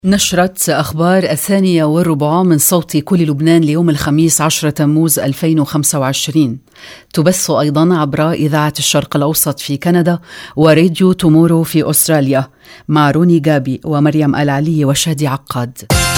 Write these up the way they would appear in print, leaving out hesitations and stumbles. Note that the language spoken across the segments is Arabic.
نشرة أخبار 2:15 من صوت كل لبنان ليوم الخميس 10 تموز 2025. تبث أيضا عبر إذاعة الشرق الأوسط في كندا وراديو تومورو في أستراليا، مع روني جابي ومريم العلي وشادي عقاد.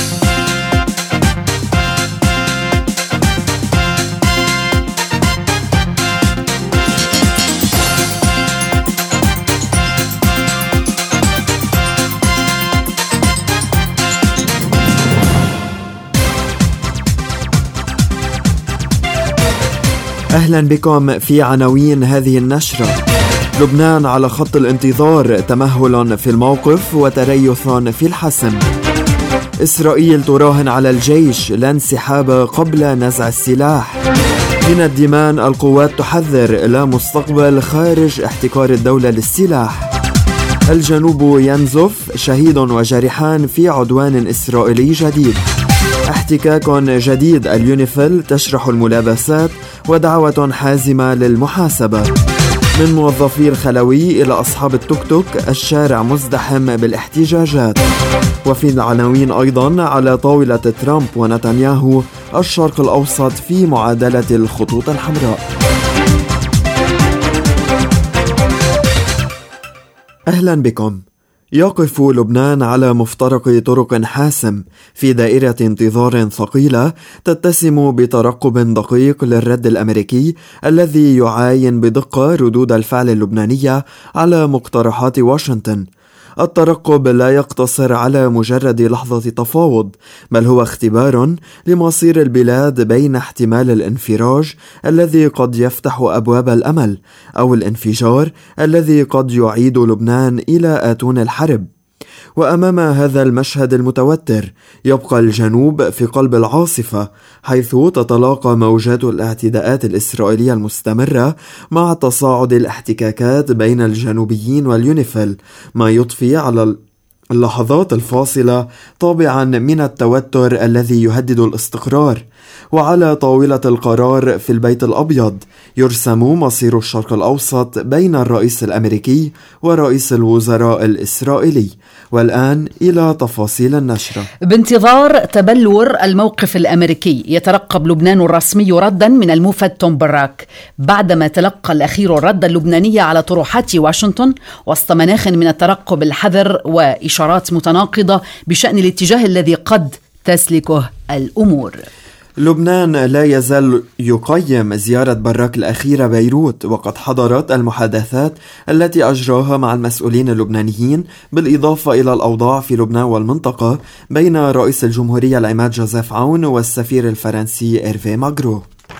أهلا بكم في عناوين هذه النشرة. لبنان على خط الانتظار، تمهل في الموقف وتريث في الحسم. إسرائيل تراهن على الجيش لا انسحاب قبل نزع السلاح. من الدمان، القوات تحذر لا مستقبل خارج احتكار الدولة للسلاح. الجنوب ينزف، شهيد وجرحان في عدوان إسرائيلي جديد. احتكاك جديد، اليونيفيل تشرح الملابسات ودعوة حازمة للمحاسبة. من موظفي الخلوي إلى أصحاب التوك توك، الشارع مزدحم بالاحتجاجات. وفي العناوين أيضا، على طاولة ترامب ونتنياهو الشرق الأوسط في معادلة الخطوط الحمراء. أهلا بكم. يقف لبنان على مفترق طرق حاسم في دائرة انتظار ثقيلة تتسم بترقب دقيق للرد الأمريكي الذي يعاين بدقة ردود الفعل اللبنانية على مقترحات واشنطن. الترقب لا يقتصر على مجرد لحظة تفاوض، بل هو اختبار لمصير البلاد بين احتمال الانفراج الذي قد يفتح أبواب الأمل أو الانفجار الذي قد يعيد لبنان إلى آتون الحرب. وأمام هذا المشهد المتوتر، يبقى الجنوب في قلب العاصفة، حيث تتلاقى موجات الاعتداءات الإسرائيلية المستمرة مع تصاعد الاحتكاكات بين الجنوبيين واليونيفيل، ما يضفي على اللحظات الفاصلة طابعا من التوتر الذي يهدد الاستقرار. وعلى طاولة القرار في البيت الأبيض يرسم مصير الشرق الأوسط بين الرئيس الأمريكي ورئيس الوزراء الإسرائيلي. والآن إلى تفاصيل النشرة. بانتظار تبلور الموقف الأمريكي، يترقب لبنان الرسمي ردا من الموفد توم براك بعدما تلقى الأخير الرد اللبناني على طروحات واشنطن وسط مناخ من الترقب الحذر وإشارات متناقضة بشأن الاتجاه الذي قد تسلكه الأمور. لبنان لا يزال يقيم زيارة براك الأخيرة بيروت، وقد حضرت المحادثات التي أجراها مع المسؤولين اللبنانيين، بالإضافة إلى الأوضاع في لبنان والمنطقة بين رئيس الجمهورية العماد جوزيف عون والسفير الفرنسي إيرفي ماغرو.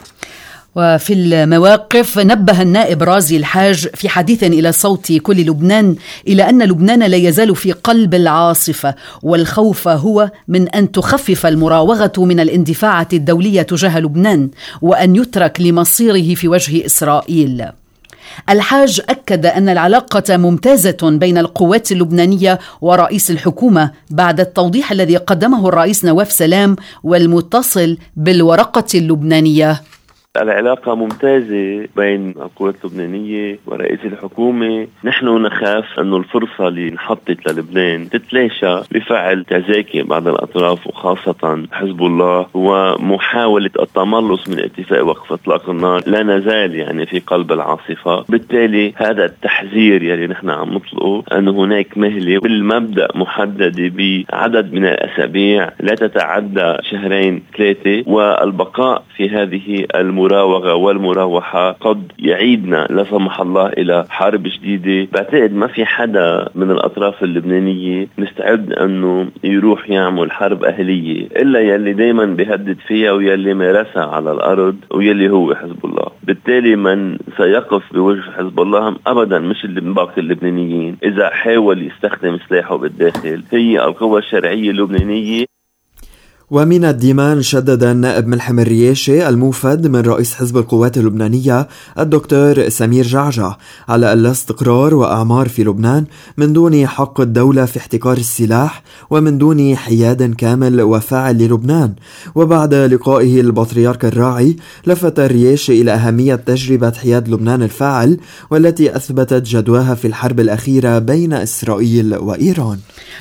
وفي المواقف، نبه النائب رازي الحاج في حديث إلى صوت كل لبنان إلى أن لبنان لا يزال في قلب العاصفة، والخوف هو من أن تخفف المراوغة من الاندفاعة الدولية تجاه لبنان وأن يترك لمصيره في وجه إسرائيل. الحاج أكد أن العلاقة ممتازة بين القوات اللبنانية ورئيس الحكومة بعد التوضيح الذي قدمه الرئيس نواف سلام والمتصل بالورقة اللبنانية. العلاقة ممتازة بين القوات اللبنانية ورئيس الحكومة. نحن نخاف أن الفرصة اللي انحطت للبنان تتلاشى بفعل تزاكي بعض الأطراف وخاصة حزب الله ومحاولة التملص من اتفاق وقف إطلاق النار. لا نزال في قلب العاصفة. بالتالي هذا التحذير يلي نحن عم نطلقه أن هناك مهلة بالمبدأ محددة بعدد من الأسابيع لا تتعدى 2-3، والبقاء في هذه المراوغة والمراوحة قد يعيدنا لا سمح الله إلى حرب جديدة. بعتقد ما في حدا من الأطراف اللبنانية مستعد أنه يروح يعمل حرب أهلية إلا يلي دايما بيهدد فيها ويلي مارسها على الأرض ويلي هو حزب الله. بالتالي من سيقف بوجه حزب الله أبدا مش اللي من باقي اللبنانيين إذا حاول يستخدم سلاحه بالداخل، هي القوى الشرعية اللبنانية. ومن الديمان شدد النائب ملحم الرياشي الموفد من رئيس حزب القوات اللبنانية الدكتور سمير جعجع على الاستقرار وأعمار في لبنان من دون حق الدولة في احتكار السلاح ومن دون حياد كامل وفاعل للبنان. وبعد لقائه البطريرك الراعي لفت الرياشي إلى أهمية تجربة حياد لبنان الفاعل والتي أثبتت جدواها في الحرب الأخيرة بين إسرائيل وإيران.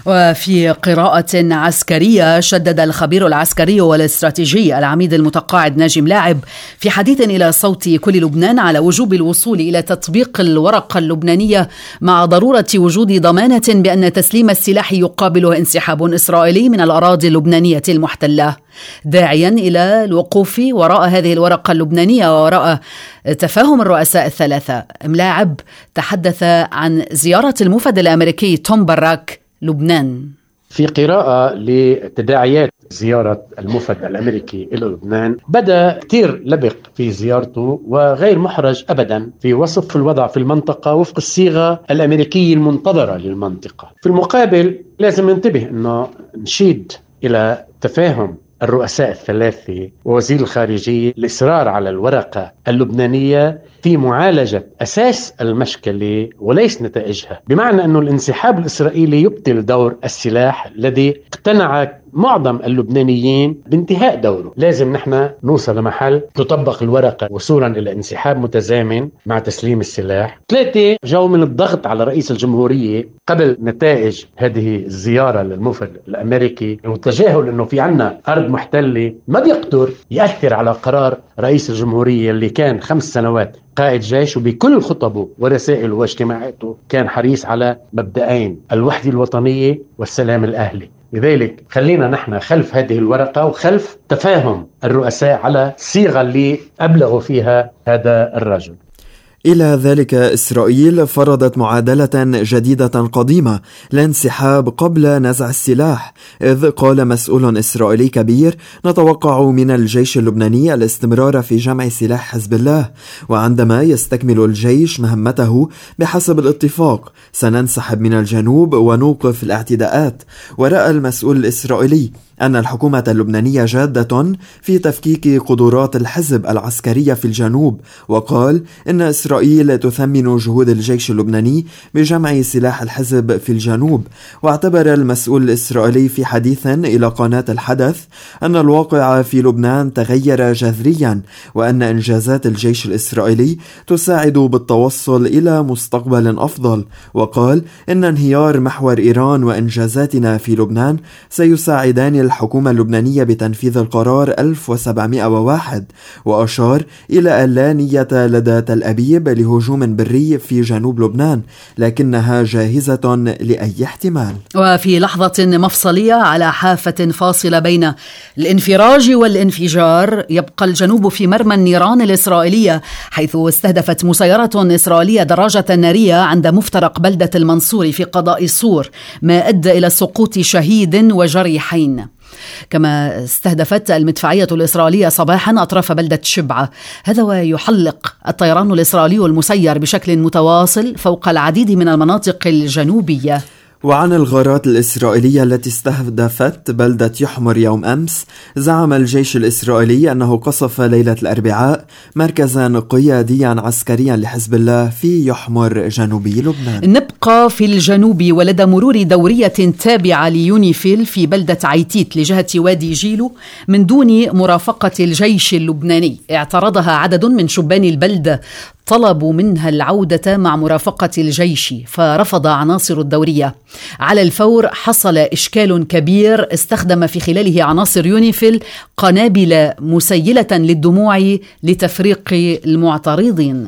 وفي قراءة عسكرية شدد الخبير العسكري والاستراتيجي العميد المتقاعد ناجي ملاعب في حديث إلى صوت كل لبنان على وجوب الوصول إلى تطبيق الورقة اللبنانية مع ضرورة وجود ضمانة بأن تسليم السلاح يقابله انسحاب إسرائيلي من الأراضي اللبنانية المحتلة، داعيا إلى الوقوف وراء هذه الورقة اللبنانية ووراء تفاهم الرؤساء الثلاثة. ملاعب تحدث عن زيارة الموفد الأمريكي توم براك لبنان. في قراءة لتداعيات زيارة الموفد الأمريكي إلى لبنان، بدأ كتير لبق في زيارته وغير محرج أبدا في وصف الوضع في المنطقة وفق الصيغة الأمريكية المنتظرة للمنطقة. في المقابل لازم ننتبه أنه نشيد إلى تفاهم الرؤساء الثلاثة ووزير الخارجية الإصرار على الورقة اللبنانية في معالجة أساس المشكلة وليس نتائجها، بمعنى أن الانسحاب الإسرائيلي يبطل دور السلاح الذي اقتنع معظم اللبنانيين بانتهاء دوره. لازم نحن نوصل لمحل تطبق الورقة وصولا إلى انسحاب متزامن مع تسليم السلاح. 3 جو من الضغط على رئيس الجمهورية قبل نتائج هذه الزيارة للموفد الأمريكي وتجاهل أنه في عنا أرض محتلة ما بيقدر يأثر على قرار رئيس الجمهورية اللي كان 5 سنوات قائد جيش، وبكل خطبه ورسائله واجتماعاته كان حريص على مبدأين: الوحدة الوطنية والسلام الأهلي. لذلك خلينا نحن خلف هذه الورقة وخلف تفاهم الرؤساء على الصيغة اللي أبلغوا فيها هذا الرجل. إلى ذلك إسرائيل فرضت معادلة جديدة قديمة لانسحاب قبل نزع السلاح، إذ قال مسؤول إسرائيلي كبير: نتوقع من الجيش اللبناني الاستمرار في جمع سلاح حزب الله، وعندما يستكمل الجيش مهمته بحسب الاتفاق سننسحب من الجنوب ونوقف الاعتداءات. ورأى المسؤول الإسرائيلي أن الحكومة اللبنانية جادة في تفكيك قدرات الحزب العسكرية في الجنوب، وقال إن إسرائيل تثمن جهود الجيش اللبناني بجمع سلاح الحزب في الجنوب. واعتبر المسؤول الإسرائيلي في حديث إلى قناة الحدث أن الواقع في لبنان تغير جذريا، وأن إنجازات الجيش الإسرائيلي تساعد بالتوصل إلى مستقبل أفضل. وقال إن انهيار محور إيران وإنجازاتنا في لبنان سيساعدان الحكومة اللبنانية بتنفيذ القرار 1701، وأشار إلى أن لا نية لدى تل أبيب لهجوم بري في جنوب لبنان، لكنها جاهزة لأي احتمال. وفي لحظة مفصلية على حافة فاصلة بين الانفراج والانفجار، يبقى الجنوب في مرمى النيران الإسرائيلية، حيث استهدفت مسيرة إسرائيلية دراجة نارية عند مفترق بلدة المنصور في قضاء صور، ما أدى إلى سقوط شهيد وجريحين. كما استهدفت المدفعية الإسرائيلية صباحا أطراف بلدة شبعة. هذا ويحلق الطيران الإسرائيلي المسير بشكل متواصل فوق العديد من المناطق الجنوبية. وعن الغارات الإسرائيلية التي استهدفت بلدة يحمر يوم أمس، زعم الجيش الإسرائيلي أنه قصف ليلة الأربعاء مركزا قياديا عسكريا لحزب الله في يحمر جنوبي لبنان. نبقى في الجنوب، ولدى مرور دورية تابعة ليونيفيل في بلدة عيتيت لجهة وادي جيلو من دون مرافقة الجيش اللبناني، اعترضها عدد من شبان البلدة، طلبوا منها العودة مع مرافقة الجيش، فرفض عناصر الدورية. على الفور حصل إشكال كبير استخدم في خلاله عناصر يونيفيل قنابل مسيلة للدموع لتفريق المعترضين.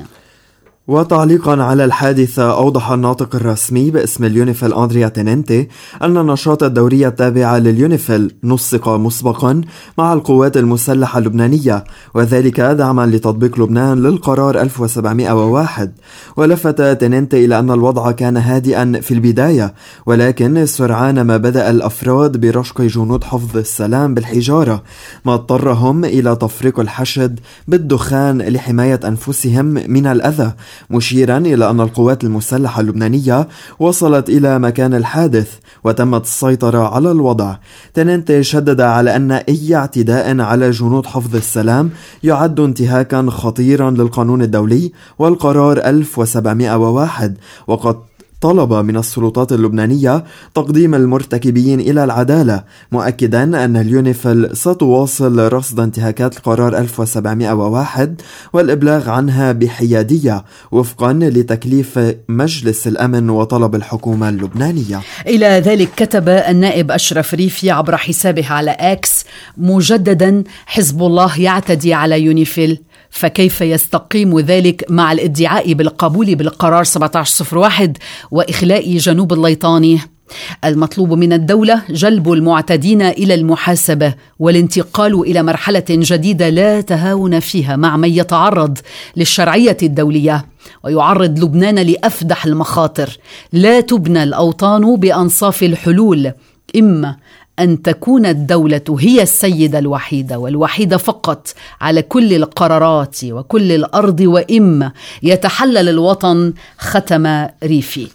وتعليقا على الحادثة، أوضح الناطق الرسمي باسم اليونيفيل أندريا تينينتي أن النشاط الدوري التابع لليونيفيل نسق مسبقا مع القوات المسلحة اللبنانية، وذلك دعما لتطبيق لبنان للقرار 1701. ولفت تينينتي إلى أن الوضع كان هادئا في البداية، ولكن سرعان ما بدأ الأفراد برشق جنود حفظ السلام بالحجارة، ما اضطرهم إلى تفريق الحشد بالدخان لحماية أنفسهم من الأذى، مشيرا إلى أن القوات المسلحة اللبنانية وصلت إلى مكان الحادث وتمت السيطرة على الوضع. تننتي شدد على أن أي اعتداء على جنود حفظ السلام يعد انتهاكا خطيرا للقانون الدولي والقرار 1701، وقد طلب من السلطات اللبنانية تقديم المرتكبين إلى العدالة، مؤكدا أن اليونيفيل ستواصل رصد انتهاكات القرار 1701 والإبلاغ عنها بحيادية وفقا لتكليف مجلس الأمن وطلب الحكومة اللبنانية. إلى ذلك كتب النائب أشرف ريفي عبر حسابه على إكس مجددا: حزب الله يعتدي على يونيفيل، فكيف يستقيم ذلك مع الادعاء بالقبول بالقرار 1701 وإخلاء جنوب الليطاني؟ المطلوب من الدولة جلب المعتدين إلى المحاسبة والانتقال إلى مرحلة جديدة لا تهاون فيها مع من يتعرض للشرعية الدولية ويعرض لبنان لأفدح المخاطر. لا تبنى الأوطان بأنصاف الحلول، إما أن تكون الدولة هي السيدة الوحيدة والوحيدة فقط على كل القرارات وكل الأرض، وإما يتحلل الوطن. ختم ريفي.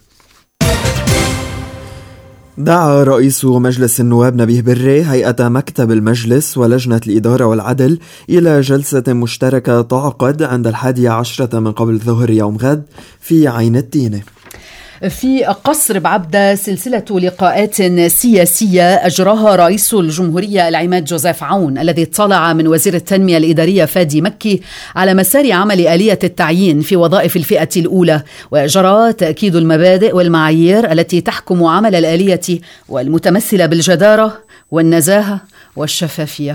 دعا رئيس مجلس النواب نبيه بري هيئة مكتب المجلس ولجنة الإدارة والعدل إلى جلسة مشتركة تعقد عند 11 من قبل الظهر يوم غد في عين التينة. في قصر بعبدة سلسلة لقاءات سياسية أجراها رئيس الجمهورية العماد جوزيف عون، الذي اطلع من وزير التنمية الإدارية فادي مكي على مسار عمل آلية التعيين في وظائف الفئة الأولى، وجرى تأكيد المبادئ والمعايير التي تحكم عمل الآلية والمتمثلة بالجدارة والنزاهة والشفافية.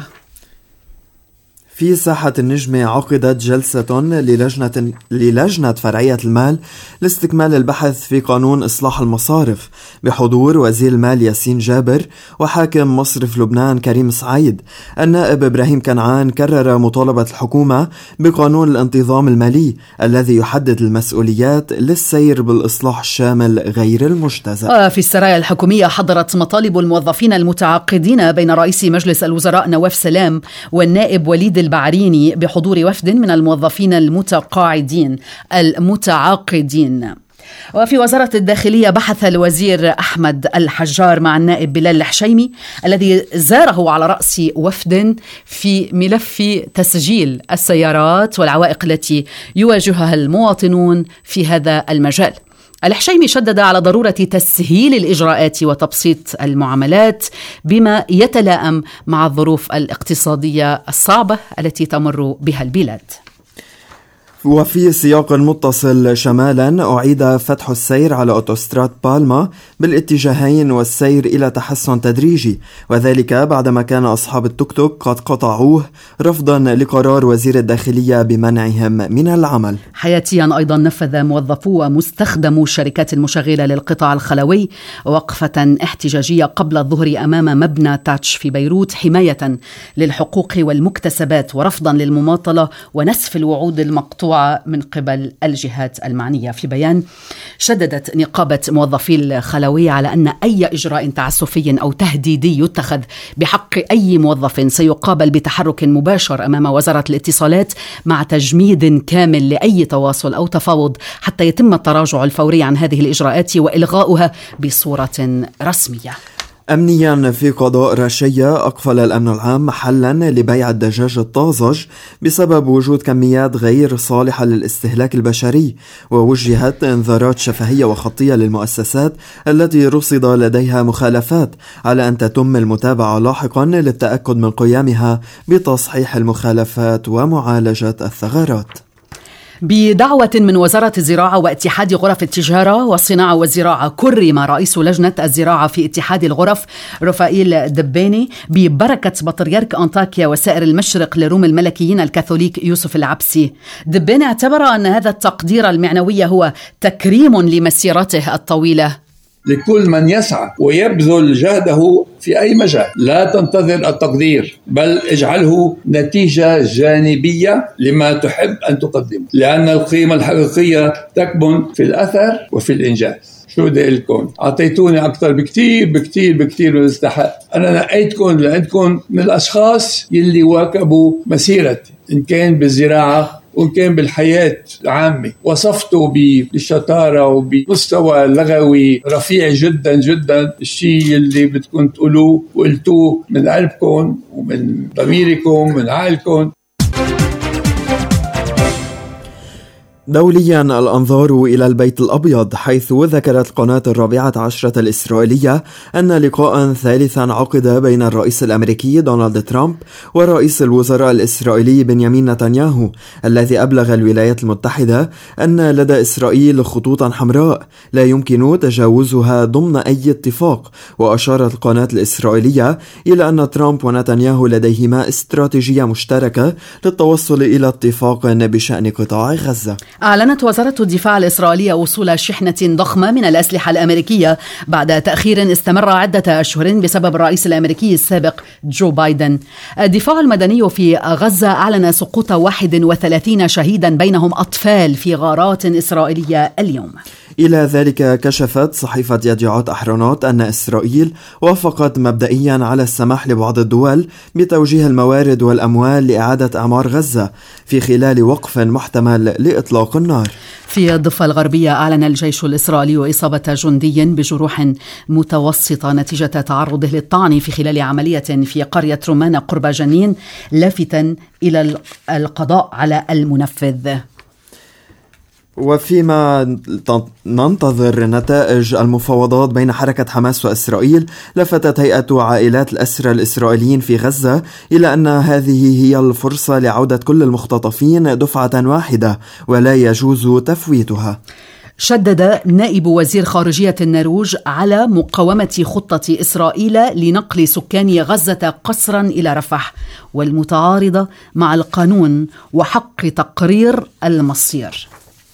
في ساحة النجمة عقدت جلسة للجنة فرعية المال لاستكمال البحث في قانون إصلاح المصارف بحضور وزير المال ياسين جابر وحاكم مصرف لبنان كريم سعيد. النائب إبراهيم كنعان كرر مطالبة الحكومة بقانون الانتظام المالي الذي يحدد المسؤوليات للسير بالإصلاح الشامل غير المجتزأ. في السرايا الحكومية حضرت مطالب الموظفين المتعاقدين بين رئيس مجلس الوزراء نواف سلام والنائب وليد البعريني بحضور وفد من الموظفين المتعاقدين. وفي وزارة الداخلية بحث الوزير أحمد الحجار مع النائب بلال الحشيمي الذي زاره على رأس وفد في ملف تسجيل السيارات والعوائق التي يواجهها المواطنون في هذا المجال. الحشيمي شدد على ضرورة تسهيل الإجراءات وتبسيط المعاملات بما يتلائم مع الظروف الاقتصادية الصعبة التي تمر بها البلاد. وفي سياق متصل شمالا أعيد فتح السير على أوتوستراد بالما بالاتجاهين والسير إلى تحسن تدريجي، وذلك بعدما كان أصحاب التوك توك قد قطعوه رفضا لقرار وزير الداخلية بمنعهم من العمل. حياتيا أيضا نفذ موظفو ومستخدمو الشركات المشغلة للقطاع الخلوي وقفة احتجاجية قبل الظهر أمام مبنى تاتش في بيروت حماية للحقوق والمكتسبات ورفضا للمماطلة ونسف الوعود المقطوعة من قبل الجهات المعنية. في بيان شددت نقابة موظفي الخلوية على أن أي إجراء تعسفي أو تهديدي يتخذ بحق أي موظف سيقابل بتحرك مباشر أمام وزارة الاتصالات مع تجميد كامل لأي تواصل أو تفاوض حتى يتم التراجع الفوري عن هذه الإجراءات وإلغاؤها بصورة رسمية. أمنيا في قضاء رشية أقفل الأمن العام محلا لبيع الدجاج الطازج بسبب وجود كميات غير صالحة للاستهلاك البشري، ووجهت انذارات شفهية وخطية للمؤسسات التي رصد لديها مخالفات على أن تتم المتابعة لاحقا للتأكد من قيامها بتصحيح المخالفات ومعالجة الثغرات. بدعوة من وزارة الزراعة واتحاد غرف التجارة والصناعة والزراعة كرم رئيس لجنة الزراعة في اتحاد الغرف رفائيل دباني ببركة بطريرك أنطاكيا وسائر المشرق لروم الملكيين الكاثوليك يوسف العبسي. دباني اعتبر أن هذا التقدير المعنوي هو تكريم لمسيرته الطويلة. لكل من يسعى ويبذل جهده في أي مجال لا تنتظر التقدير، بل اجعله نتيجة جانبية لما تحب أن تقدمه، لأن القيمة الحقيقية تكمن في الأثر وفي الإنجاز. شو بدي أقول لكم؟ أعطيتوني أكثر بكتير بكتير بكتير من استحق. أنا نقيتكم لأنكم من الأشخاص يلي واكبوا مسيرتي، إن كان بالزراعة وإن كان بالحياة العامة. وصفته بالشطارة وبمستوى لغوي رفيع جدا جدا، الشيء اللي بدكم تقولوه وقلتوه من قلبكم ومن ضميركم ومن عقلكم. دوليا الأنظار إلى البيت الأبيض، حيث ذكرت قناة 14 الإسرائيلية أن لقاء ثالثا عقد بين الرئيس الأمريكي دونالد ترامب ورئيس الوزراء الإسرائيلي بنيامين نتنياهو، الذي أبلغ الولايات المتحدة أن لدى إسرائيل خطوطا حمراء لا يمكن تجاوزها ضمن أي اتفاق. وأشارت القناة الإسرائيلية إلى أن ترامب ونتنياهو لديهما استراتيجية مشتركة للتوصل إلى اتفاق بشأن قطاع غزة. أعلنت وزارة الدفاع الإسرائيلية وصول شحنة ضخمة من الأسلحة الأمريكية بعد تأخير استمر عدة أشهر بسبب الرئيس الأمريكي السابق جو بايدن. الدفاع المدني في غزة أعلن سقوط 31 شهيدا بينهم أطفال في غارات إسرائيلية اليوم. إلى ذلك كشفت صحيفة يديعوت أحرونوت أن إسرائيل وافقت مبدئيا على السماح لبعض الدول بتوجيه الموارد والأموال لإعادة أعمار غزة في خلال وقف محتمل لإطلاق النار. في الضفة الغربية أعلن الجيش الإسرائيلي إصابة جندي بجروح متوسطة نتيجة تعرضه للطعن في خلال عملية في قرية رومانا قرب جنين، لافتا إلى القضاء على المنفذ. وفيما ننتظر نتائج المفاوضات بين حركة حماس وإسرائيل، لفتت هيئة عائلات الأسرى الإسرائيليين في غزة إلى أن هذه هي الفرصة لعودة كل المختطفين دفعة واحدة ولا يجوز تفويتها. شدد نائب وزير خارجية النرويج على مقاومة خطة إسرائيل لنقل سكان غزة قسرا إلى رفح، والمتعارضة مع القانون وحق تقرير المصير.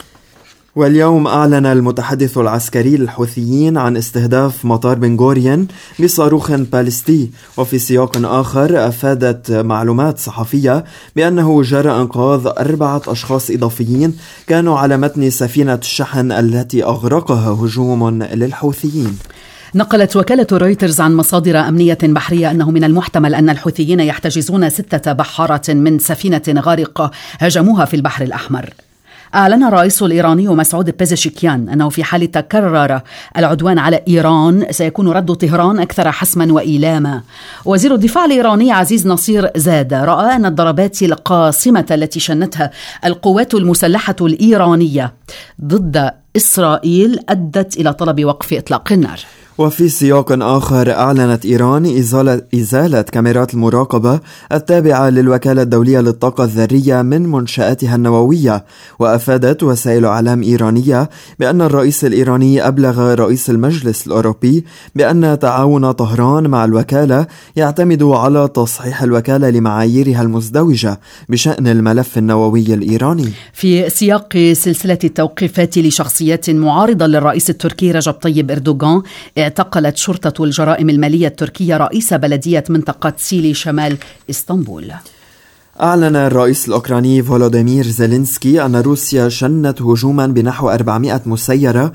واليوم أعلن المتحدث العسكري للحوثيين عن استهداف مطار بن غوريون بصاروخ باليستي. وفي سياق آخر أفادت معلومات صحفية بأنه جرى إنقاذ 4 أشخاص إضافيين كانوا على متن سفينة الشحن التي أغرقها هجوم للحوثيين. نقلت وكالة رويترز عن مصادر أمنية بحرية أنه من المحتمل أن الحوثيين يحتجزون 6 بحارة من سفينة غارقة هجموها في البحر الأحمر. أعلن الرئيس الإيراني مسعود بيزشكيان أنه في حال تكرر العدوان على إيران سيكون رد طهران أكثر حسما وإيلاما. وزير الدفاع الإيراني عزيز نصير زاد رأى أن الضربات القاصمة التي شنتها القوات المسلحة الإيرانية ضد إسرائيل أدت إلى طلب وقف إطلاق النار. وفي سياق آخر أعلنت إيران إزالة كاميرات المراقبة التابعة للوكالة الدولية للطاقة الذرية من منشآتها النووية. وأفادت وسائل إعلام إيرانية بأن الرئيس الإيراني أبلغ رئيس المجلس الأوروبي بأن تعاون طهران مع الوكالة يعتمد على تصحيح الوكالة لمعاييرها المزدوجة بشأن الملف النووي الإيراني. في سياق سلسلة التوقيفات لشخصيات معارضة للرئيس التركي رجب طيب إردوغان، اعتقلت شرطة الجرائم المالية التركية رئيس بلدية منطقة سيلي شمال إسطنبول. أعلن الرئيس الأوكراني فولوديمير زيلينسكي أن روسيا شنت هجوما بنحو 400 مسيرة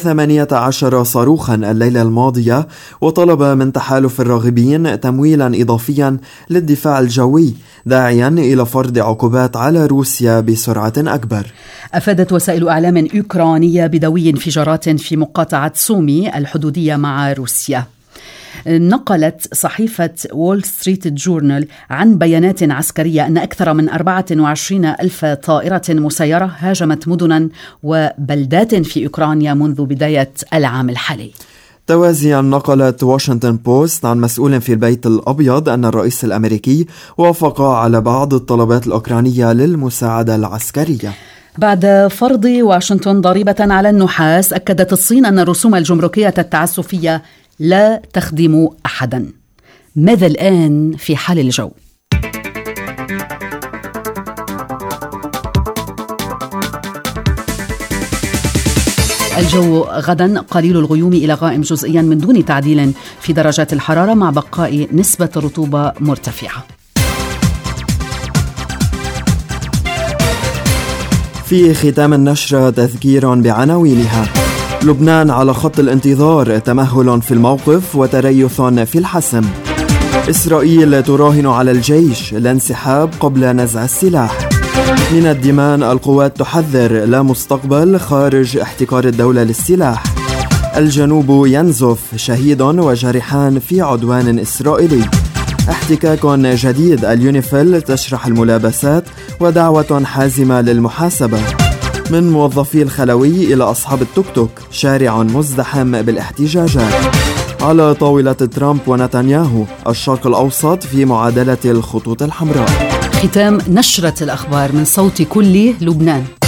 و18 صاروخا الليلة الماضية، وطلب من تحالف الراغبين تمويلا إضافيا للدفاع الجوي، داعيا إلى فرض عقوبات على روسيا بسرعة أكبر. أفادت وسائل إعلام أوكرانية بدوي انفجارات في مقاطعة سومي الحدودية مع روسيا. نقلت صحيفة وول ستريت جورنال عن بيانات عسكرية أن أكثر من 24,000 طائرة مسيرة هاجمت مدنا وبلدات في أوكرانيا منذ بداية العام الحالي. توازيا نقلت واشنطن بوست عن مسؤول في البيت الأبيض أن الرئيس الأمريكي وافق على بعض الطلبات الأوكرانية للمساعدة العسكرية. بعد فرض واشنطن ضريبة على النحاس، أكدت الصين أن الرسوم الجمركية التعسفية لا تخدم أحدا. ماذا الآن في حال الجو؟ الجو غدا قليل الغيوم إلى غائم جزئيا من دون تعديل في درجات الحرارة، مع بقاء نسبة الرطوبة مرتفعة. في ختام النشرة تذكير بعناوينها: لبنان على خط الانتظار، تمهل في الموقف وتريث في الحسم. إسرائيل تراهن على الجيش، الانسحاب قبل نزع السلاح. من الدمان القوات تحذر لا مستقبل خارج احتكار الدولة للسلاح. الجنوب ينزف شهيد وجرحان في عدوان إسرائيلي. احتكاك جديد اليونيفيل تشرح الملابسات ودعوة حازمة للمحاسبة. من موظفي الخلوي إلى أصحاب التوك توك شارع مزدحم بالاحتجاجات. على طاولة ترامب ونتنياهو الشرق الأوسط في معادلة الخطوط الحمراء. ختام نشرة الأخبار من صوت كل لبنان.